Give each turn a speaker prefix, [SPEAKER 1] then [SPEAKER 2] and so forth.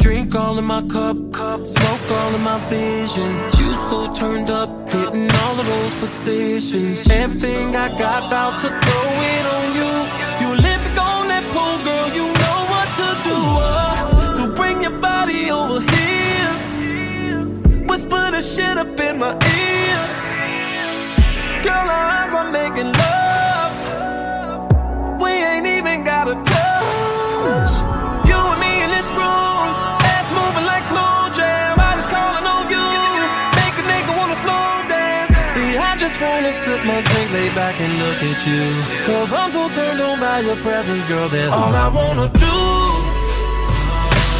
[SPEAKER 1] Drink all in my cup, smoke all in my vision. You so turned up, hitting all of those positions. Everything I got, about to throw it on you. You Olympic on that pool, girl, you know what to do. So bring your body over here. Whisper the shit up in my ear. Girl, our eyes are making love. We ain't even gotta touch. You and me in this room, ass moving like slow jam. I just calling on you, make a nigga wanna slow dance. See, I just wanna sip my drink, lay back and look at you. Cause I'm so turned on by your presence, girl, that all I wanna do